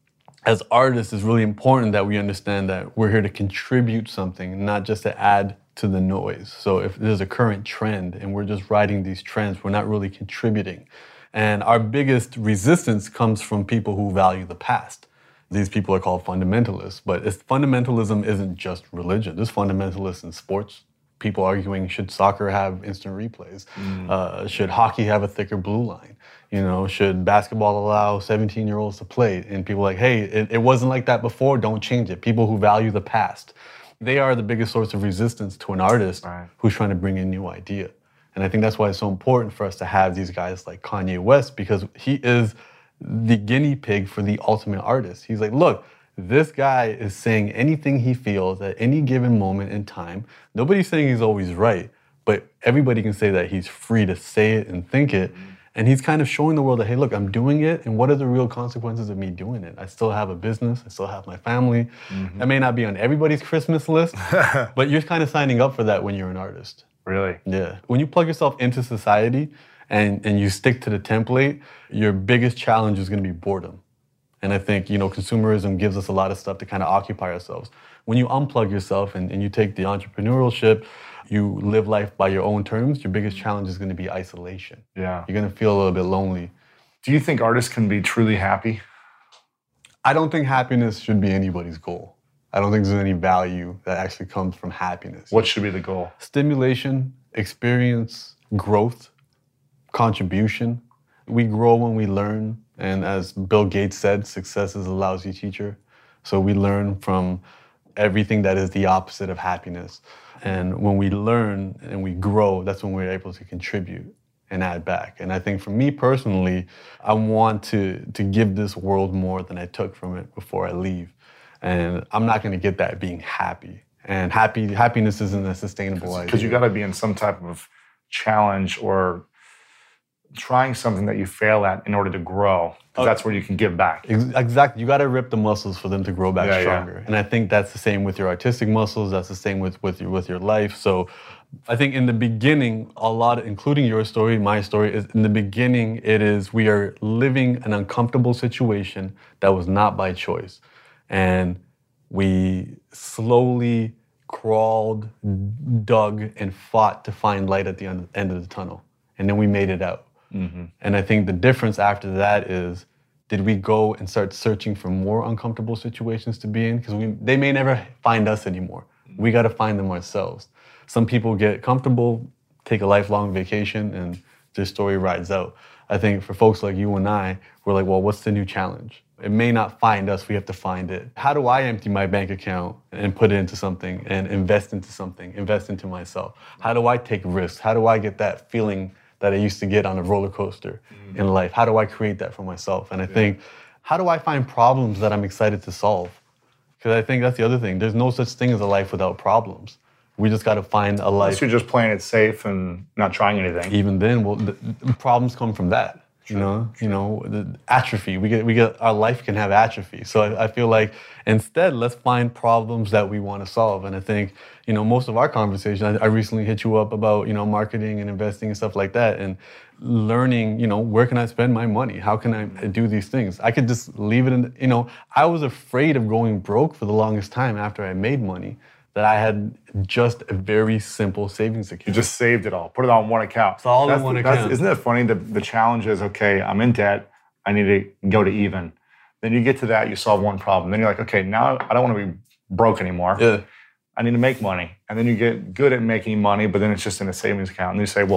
as artists, it's really important that we understand that we're here to contribute something, not just to add to the noise. So if there's a current trend and we're just riding these trends, we're not really contributing. And our biggest resistance comes from people who value the past. These people are called fundamentalists, but fundamentalism isn't just religion. There's fundamentalists in sports. People arguing, should soccer have instant replays? Should hockey have a thicker blue line? You know, should basketball allow 17-year-olds to play? And people are like, hey, it wasn't like that before, don't change it. People who value the past. They are the biggest source of resistance to an artist who's trying to bring a new idea. And I think that's why it's so important for us to have these guys like Kanye West, because he is the guinea pig for the ultimate artist. He's like, look, this guy is saying anything he feels at any given moment in time. Nobody's saying he's always right, but everybody can say that he's free to say it and think it. And he's kind of showing the world that, hey, look, I'm doing it, and what are the real consequences of me doing it? I still have a business, I still have my family. I may not be on everybody's Christmas list, but you're kind of signing up for that when you're an artist. Really? Yeah. When you plug yourself into society and you stick to the template, your biggest challenge is going to be boredom. And I think, you know, consumerism gives us a lot of stuff to kind of occupy ourselves. When you unplug yourself and you take the entrepreneurship, you live life by your own terms, your biggest challenge is going to be isolation. Yeah. You're going to feel a little bit lonely. Do you think artists can be truly happy? I don't think happiness should be anybody's goal. I don't think there's any value that actually comes from happiness. What should be the goal? Stimulation, experience, growth, contribution. We grow when we learn. And as Bill Gates said, success is a lousy teacher. So we learn from everything that is the opposite of happiness. And when we learn and we grow, that's when we're able to contribute and add back. And I think for me personally, I want to give this world more than I took from it before I leave. And I'm not going to get that being happy. And happiness isn't a sustainable idea. Because you got to be in some type of challenge or trying something that you fail at in order to grow. Because that's where you can give back. Exactly. You got to rip the muscles for them to grow back stronger. And I think that's the same with your artistic muscles. That's the same with your life. So I think in the beginning, a lot, including your story, my story, is in the beginning, it is we are living an uncomfortable situation that was not by choice. And we slowly crawled, dug, and fought to find light at the end of the tunnel. And then we made it out. And I think the difference after that is, did we go and start searching for more uncomfortable situations to be in? Because they may never find us anymore. We got to find them ourselves. Some people get comfortable, take a lifelong vacation, and their story rides out. I think for folks like you and I, we're like, well, what's the new challenge? It may not find us, we have to find it. How do I empty my bank account and put it into something and invest into something, invest into myself? How do I take risks? How do I get that feeling that I used to get on a roller coaster in life? How do I create that for myself? And I think, how do I find problems that I'm excited to solve? Because I think that's the other thing. There's no such thing as a life without problems. We just got to find a life. Unless you're just playing it safe and not trying anything. Even then, well, the problems come from that. You know, the atrophy. We get our life can have atrophy. So I feel like instead, let's find problems that we want to solve. And I think, you know, most of our conversation, I recently hit you up about, you know, marketing and investing and stuff like that, and learning, you know, where can I spend my money? How can I do these things? I could just leave it in, you know, I was afraid of going broke for the longest time after I made money, that I had just a very simple savings account. You just saved it all, put it on one account. It's all in one account. Isn't it funny? The challenge is, okay, I'm in debt, I need to go to even. Then you get to that, you solve one problem. Then you're like, okay, now I don't want to be broke anymore. I need to make money. And then you get good at making money, but then it's just in a savings account. And you say, well,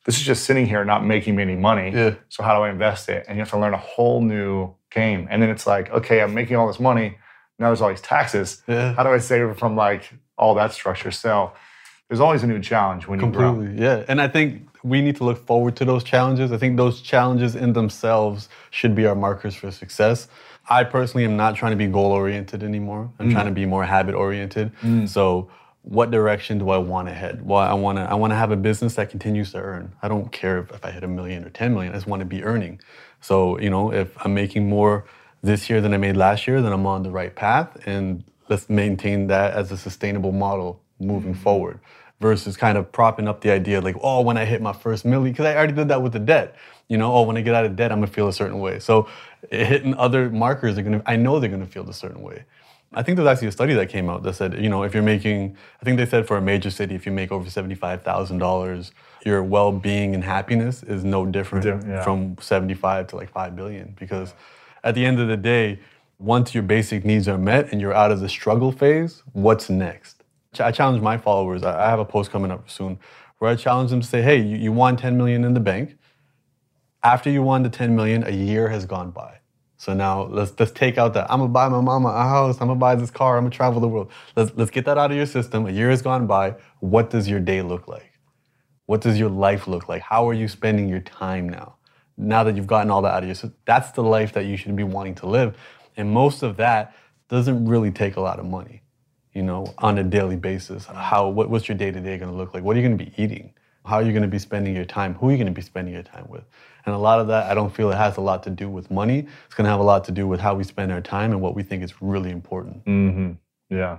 this is just sitting here not making me any money. Yeah. So how do I invest it? And you have to learn a whole new game. And then it's like, okay, I'm making all this money. Now there's all these taxes. Yeah. How do I save it from like all that structure? So there's always a new challenge when you grow. Completely, yeah. And I think we need to look forward to those challenges. I think those challenges in themselves should be our markers for success. I personally am not trying to be goal-oriented anymore. I'm trying to be more habit-oriented. So what direction do I want to head? Well, I want to have a business that continues to earn. I don't care if I hit 1 million or 10 million. I just want to be earning. So, if I'm making more this year than I made last year, then I'm on the right path. And let's maintain that as a sustainable model moving forward, versus kind of propping up the idea like, oh, when I hit my first million, because I already did that with the debt. When I get out of debt, I'm gonna feel a certain way. So hitting other markers, I know they're gonna feel a certain way. I think there's actually a study that came out that said, if you're making, I think they said for a major city, if you make over $75,000, your well-being and happiness is no different from 75 to like 5 billion. Because at the end of the day, once your basic needs are met and you're out of the struggle phase, what's next? I challenge my followers. I have a post coming up soon where I challenge them to say, hey, you won 10 million in the bank. After you won the 10 million, a year has gone by. So now let's take out that, I'm gonna buy my mama a house, I'm gonna buy this car, I'm gonna travel the world. Let's get that out of your system. A year has gone by. What does your day look like? What does your life look like? How are you spending your time now? Now that you've gotten all that out of your system, that's the life that you should be wanting to live. And most of that doesn't really take a lot of money. On a daily basis. What's your day-to-day going to look like? What are you going to be eating? How are you going to be spending your time? Who are you going to be spending your time with? And a lot of that, I don't feel it has a lot to do with money. It's going to have a lot to do with how we spend our time and what we think is really important. Mm-hmm. Yeah.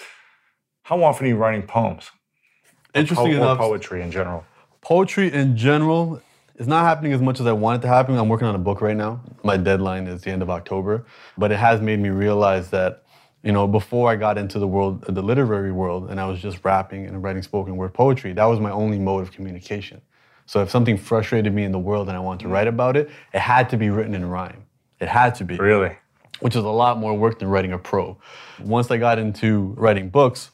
How often are you writing poems? Interesting enough, poetry in general? Poetry in general is not happening as much as I want it to happen. I'm working on a book right now. My deadline is the end of October. But it has made me realize that before I got into the literary world, and I was just rapping and writing spoken word poetry, that was my only mode of communication. So if something frustrated me in the world and I wanted to write about it, it had to be written in rhyme. It had to be. Really? Which is a lot more work than writing a pro. Once I got into writing books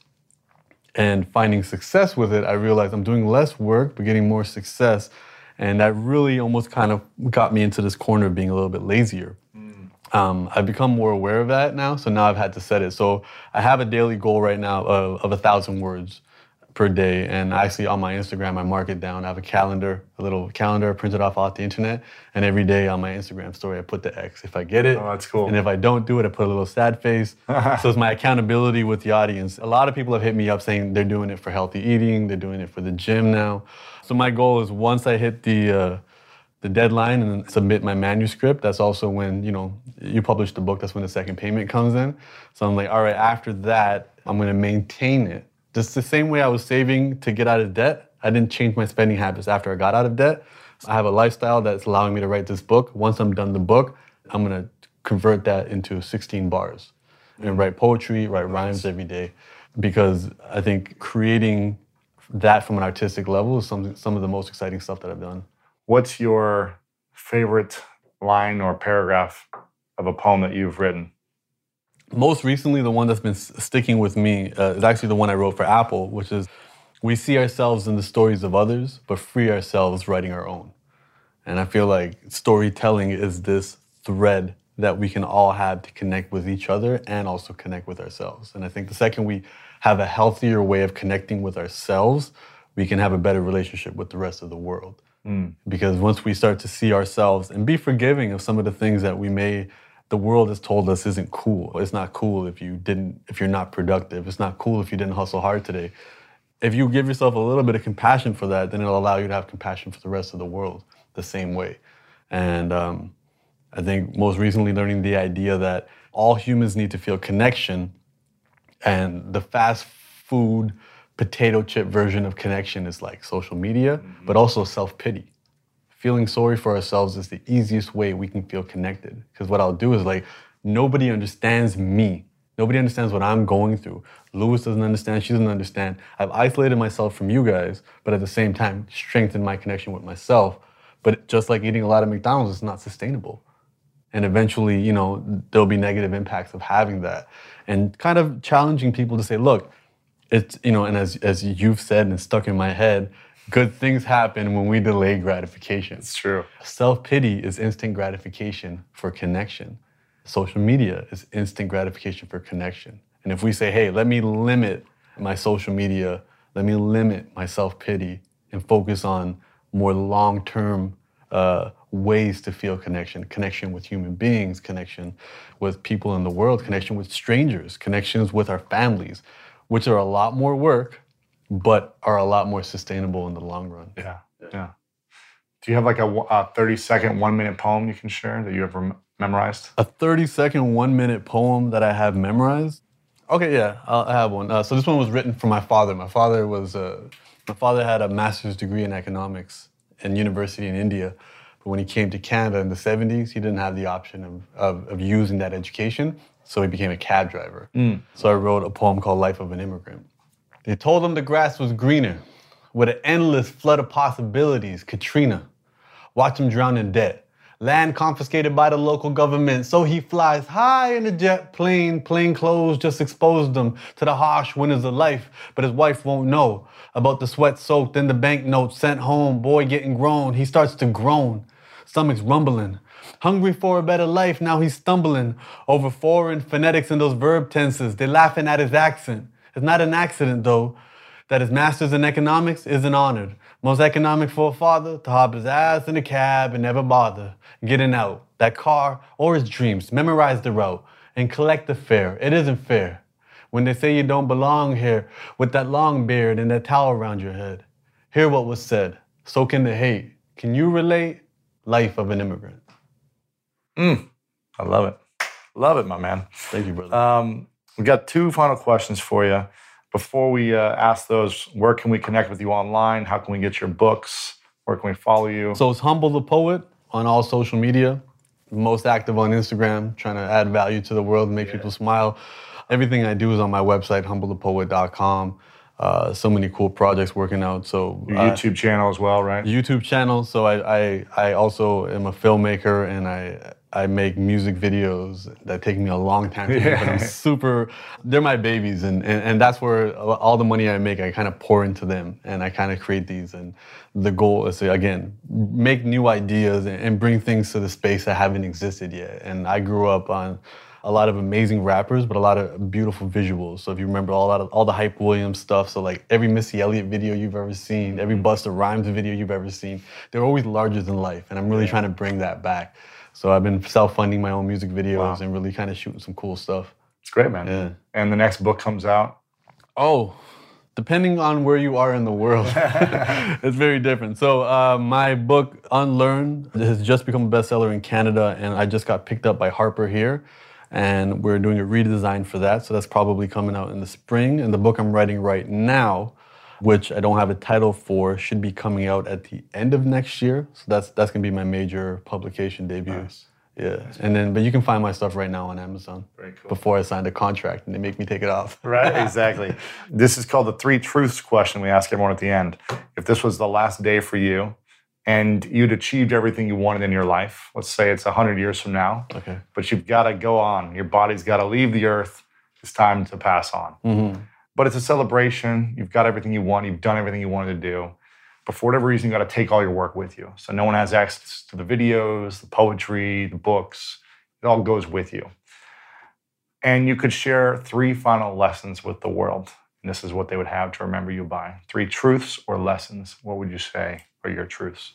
and finding success with it, I realized I'm doing less work, but getting more success. And that really almost kind of got me into this corner of being a little bit lazier. I've become more aware of that now, so now I've had to set it. So I have a daily goal right now of 1,000 words per day, and actually on my Instagram, I mark it down. I have a little calendar printed off the internet, and every day on my Instagram story, I put the X if I get it. Oh, that's cool. And if I don't do it, I put a little sad face. So it's my accountability with the audience. A lot of people have hit me up saying they're doing it for healthy eating, they're doing it for the gym now. So my goal is once I hit the deadline and submit my manuscript, that's also when, you publish the book, that's when the second payment comes in. So I'm like, all right, after that, I'm gonna maintain it. Just the same way I was saving to get out of debt, I didn't change my spending habits after I got out of debt. I have a lifestyle that's allowing me to write this book. Once I'm done the book, I'm gonna convert that into 16 bars and write poetry, write rhymes every day. Because I think creating that from an artistic level is some of the most exciting stuff that I've done. What's your favorite line or paragraph of a poem that you've written? Most recently, the one that's been sticking with me is actually the one I wrote for Apple, which is, we see ourselves in the stories of others, but free ourselves writing our own. And I feel like storytelling is this thread that we can all have to connect with each other and also connect with ourselves. And I think the second we have a healthier way of connecting with ourselves, we can have a better relationship with the rest of the world. Because once we start to see ourselves and be forgiving of some of the things that the world has told us isn't cool. It's not cool if you're not productive. It's not cool if you didn't hustle hard today. If you give yourself a little bit of compassion for that, then it'll allow you to have compassion for the rest of the world the same way. And I think most recently learning the idea that all humans need to feel connection, and the fast food potato chip version of connection is like social media, but also self-pity. Feeling sorry for ourselves is the easiest way we can feel connected. Because what I'll do is like, nobody understands me. Nobody understands what I'm going through. Lewis doesn't understand, she doesn't understand. I've isolated myself from you guys, but at the same time, strengthened my connection with myself. But just like eating a lot of McDonald's, it's not sustainable. And eventually, there'll be negative impacts of having that. And kind of challenging people to say, look, it's, and as you've said and stuck in my head, Good things happen when we delay gratification. It's true. Self-pity is instant gratification for connection. Social media is instant gratification for connection. And if we say, hey, let me limit my social media, let me limit my self-pity and focus on more long-term ways to feel connection with human beings, connection with people in the world, connection with strangers, connections with our families, which are a lot more work, but are a lot more sustainable in the long run. Yeah. Do you have like a 30-second, 1-minute poem you can share that you ever memorized? A 30-second, 1-minute poem that I have memorized? Okay, yeah, I have one. So this one was written for my father. My father had a master's degree in economics in university in India. But when he came to Canada in the 70s, he didn't have the option of using that education, so he became a cab driver. So I wrote a poem called Life of an Immigrant. They told him the grass was greener, with an endless flood of possibilities, Katrina. Watch him drown in debt. Land confiscated by the local government, so he flies high in a jet plane. Plain clothes just exposed him to the harsh winters of life, but his wife won't know about the sweat soaked in the banknotes sent home. Boy getting grown, he starts to groan. Stomach's rumbling. Hungry for a better life, now he's stumbling over foreign phonetics in those verb tenses. They're laughing at his accent. It's not an accident, though, that his master's in economics isn't honored. Most economic for a father to hop his ass in a cab and never bother getting out that car or his dreams. Memorize the route and collect the fare. It isn't fair when they say you don't belong here with that long beard and that towel around your head. Hear what was said. So can the hate. Can you relate? Life of an Immigrant. I love it. Love it, my man. Thank you, brother. We got 2 final questions for you. Before we ask those, where can we connect with you online? How can we get your books? Where can we follow you? So it's Humble the Poet on all social media. Most active on Instagram, trying to add value to the world and make people smile. Everything I do is on my website, humblethepoet.com. So many cool projects working out. So Your YouTube channel as well, right? YouTube channel. So I also am a filmmaker, and I make music videos that take me a long time to make, but I'm they're my babies, and that's where all the money I make, I kind of pour into them, and I kind of create these, and the goal is to, again, make new ideas and bring things to the space that haven't existed yet. And I grew up on a lot of amazing rappers, but a lot of beautiful visuals. So if you remember all the Hype Williams stuff, so like every Missy Elliott video you've ever seen, every Busta Rhymes video you've ever seen, they're always larger than life, and I'm really trying to bring that back. So I've been self-funding my own music videos and really kind of shooting some cool stuff. It's great, man. Yeah. And the next book comes out? Oh, depending on where you are in the world, it's very different. So my book, Unlearn, has just become a bestseller in Canada, and I just got picked up by Harper here. And we're doing a redesign for that, so that's probably coming out in the spring. And the book I'm writing right now, which I don't have a title for, should be coming out at the end of next year. So that's gonna be my major publication debut. Nice. Yeah, and then, but you can find my stuff right now on Amazon. Very cool. Before I signed a contract and they make me take it off. Right, exactly. This is called the 3 truths question we ask everyone at the end. If this was the last day for you and you'd achieved everything you wanted in your life, let's say it's 100 years from now, Okay. but you've got to go on. Your body's got to leave the earth. It's time to pass on. Mm-hmm. But it's a celebration. You've got everything you want. You've done everything you wanted to do. But for whatever reason, you got to take all your work with you. So no one has access to the videos, the poetry, the books. It all goes with you. And you could share 3 final lessons with the world. And this is what they would have to remember you by. 3 truths or lessons. What would you say are your truths?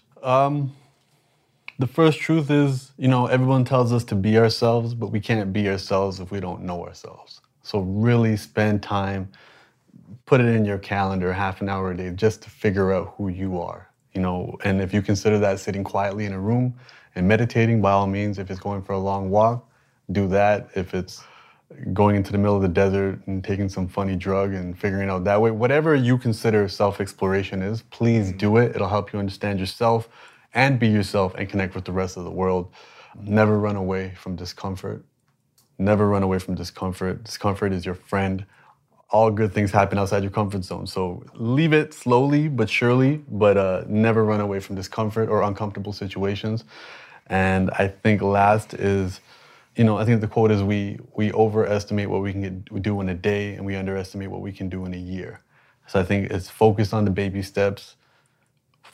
The first truth is, everyone tells us to be ourselves, but we can't be ourselves if we don't know ourselves. So really spend time, put it in your calendar, half an hour a day, just to figure out who you are. And if you consider that sitting quietly in a room and meditating, by all means. If it's going for a long walk, do that. If it's going into the middle of the desert and taking some funny drug and figuring out that way, whatever you consider self-exploration is, please do it. It'll help you understand yourself and be yourself and connect with the rest of the world. Never run away from discomfort. Never run away from discomfort. Discomfort is your friend. All good things happen outside your comfort zone. So leave it slowly but surely, but never run away from discomfort or uncomfortable situations. And I think last is, I think the quote is we overestimate what we can do in a day and we underestimate what we can do in a year. So I think it's focused on the baby steps,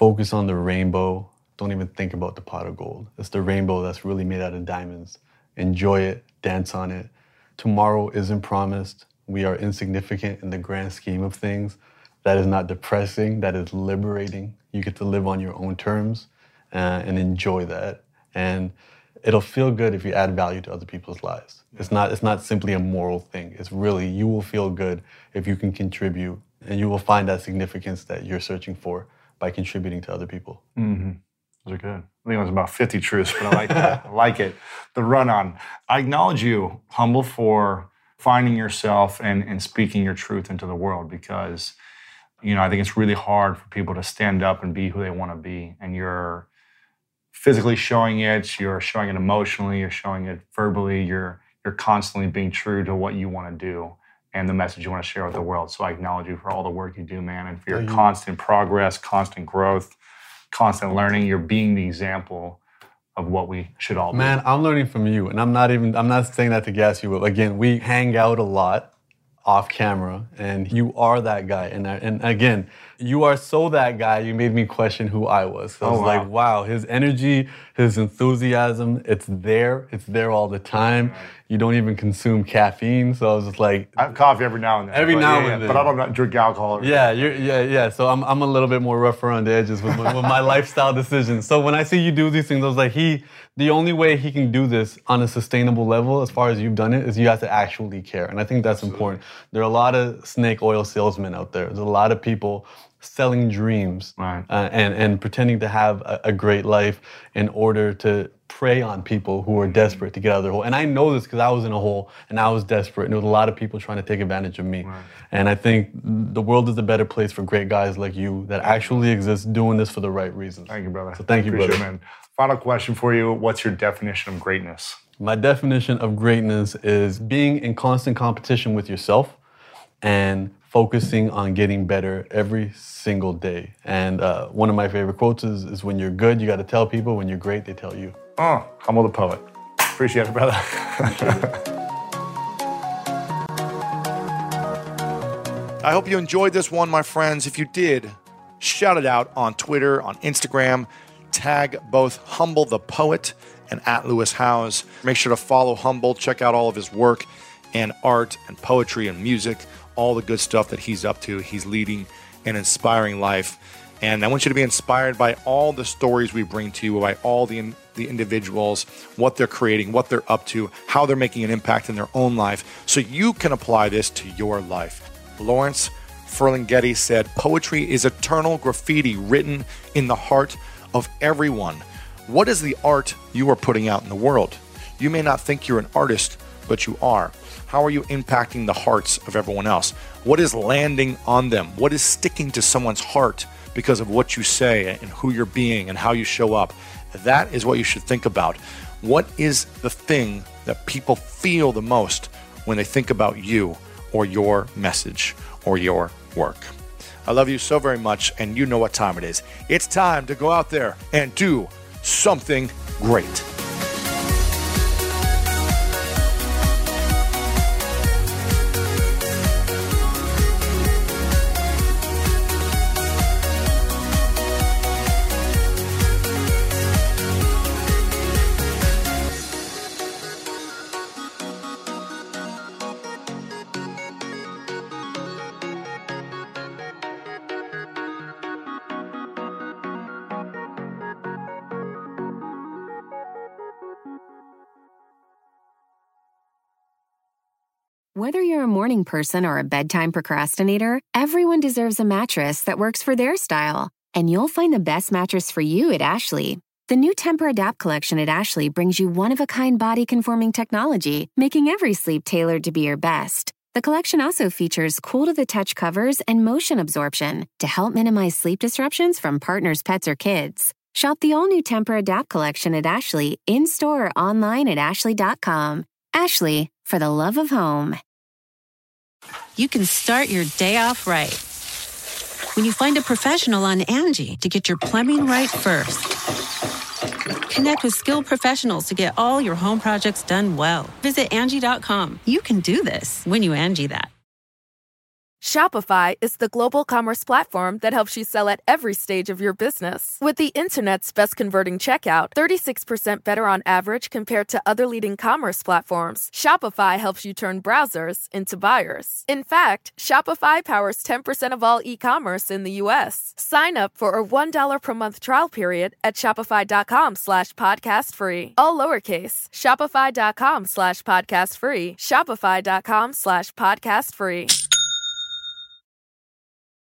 focus on the rainbow. Don't even think about the pot of gold. It's the rainbow that's really made out of diamonds. Enjoy it, dance on it. Tomorrow isn't promised. We are insignificant in the grand scheme of things. That is not depressing, that is liberating. You get to live on your own terms and enjoy that. And it'll feel good if you add value to other people's lives. It's not simply a moral thing. It's really, you will feel good if you can contribute, and you will find that significance that you're searching for by contributing to other people. Mm-hmm. Those are good. I think it was about 50 truths, but I like that. I like it. The run-on. I acknowledge you, Humble, for finding yourself and speaking your truth into the world, because, you know, I think it's really hard for people to stand up and be who they want to be. And you're physically showing it, you're showing it emotionally, you're showing it verbally, you're constantly being true to what you want to do and the message you want to share with the world. So I acknowledge you for all the work you do, man, and for your constant progress, constant growth, constant learning. You're being the example of what we should all be. Man, I'm learning from you, and I'm not saying that to gas you up. Again, we hang out a lot off camera, and you are that guy. And again, you are so that guy, you made me question who I was. So I was like, wow, his energy, his enthusiasm, it's there all the time. You don't even consume caffeine, so I was just like... I have coffee every now and then. Every now and then. But I don't drink alcohol. Yeah. So I'm a little bit more rough around the edges with my lifestyle decisions. So when I see you do these things, I was like, the only way he can do this on a sustainable level, as far as you've done it, is you have to actually care. And I think that's important. There are a lot of snake oil salesmen out there. There's a lot of people selling dreams, right. and pretending to have a great life in order to prey on people who are desperate to get out of their hole. And I know this because I was in a hole and I was desperate, and there was a lot of people trying to take advantage of me. Right. And I think the world is a better place for great guys like you that actually exist doing this for the right reasons. Thank you, brother. So thank you, brother. Man. Final question for you. What's your definition of greatness? My definition of greatness is being in constant competition with yourself and focusing on getting better every single day. And one of my favorite quotes is when you're good, you got to tell people. When you're great, they tell you. Oh, Humble the Poet. Appreciate it, brother. I hope you enjoyed this one, my friends. If you did, shout it out on Twitter, on Instagram. Tag both Humble the Poet and @LewisHowes. Make sure to follow Humble. Check out all of his work and art and poetry and music, all the good stuff that he's up to. He's leading an inspiring life. And I want you to be inspired by all the stories we bring to you, by all the individuals, what they're creating, what they're up to, how they're making an impact in their own life, so you can apply this to your life. Lawrence Ferlinghetti said, "Poetry is eternal graffiti written in the heart of everyone." What is the art you are putting out in the world? You may not think you're an artist, but you are. How are you impacting the hearts of everyone else? What is landing on them? What is sticking to someone's heart because of what you say and who you're being and how you show up? That is what you should think about. What is the thing that people feel the most when they think about you or your message or your work? I love you so very much, and you know what time it is. It's time to go out there and do something great. Whether you're a morning person or a bedtime procrastinator, everyone deserves a mattress that works for their style. And you'll find the best mattress for you at Ashley. The new Tempur-Adapt collection at Ashley brings you one-of-a-kind body-conforming technology, making every sleep tailored to be your best. The collection also features cool-to-the-touch covers and motion absorption to help minimize sleep disruptions from partners, pets, or kids. Shop the all-new Tempur-Adapt collection at Ashley, in-store or online at ashley.com. Ashley, for the love of home. You can start your day off right when you find a professional on Angie to get your plumbing right first. Connect with skilled professionals to get all your home projects done well. Visit Angie.com. You can do this when you Angie that. Shopify is the global commerce platform that helps you sell at every stage of your business. With the internet's best converting checkout, 36% better on average compared to other leading commerce platforms, Shopify helps you turn browsers into buyers. In fact, Shopify powers 10% of all e-commerce in the U.S. Sign up for a $1 per month trial period at shopify.com/podcastfree. All lowercase, shopify.com/podcastfree, shopify.com/podcastfree.